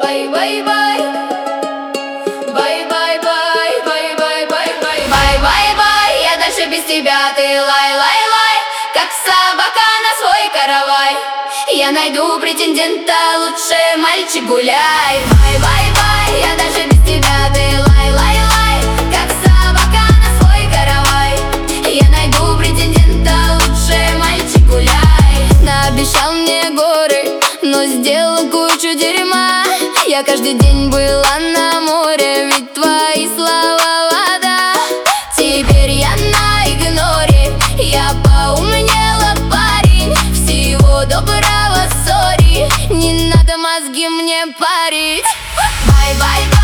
Бай-бай-бай, бай-бай-бай, бай-бай-бай-бай, бай-бай-бай, я дальше без тебя, ты лай-лай-лай, как собака на свой каравай. Я найду претендента, лучше мальчик гуляй. Бай-бай-бай, я дальше без тебя, ты лай-лай-лай, как собака на свой каравай. Я найду претендента, лучше мальчик гуляй. Наобещал мне горы, но сделал кучу дерьма. Я каждый день была на море, ведь твои слова вода. Теперь я на игноре, я поумнела, парень. Всего доброго, сори, не надо мозги мне парить. Бай-бай-бай.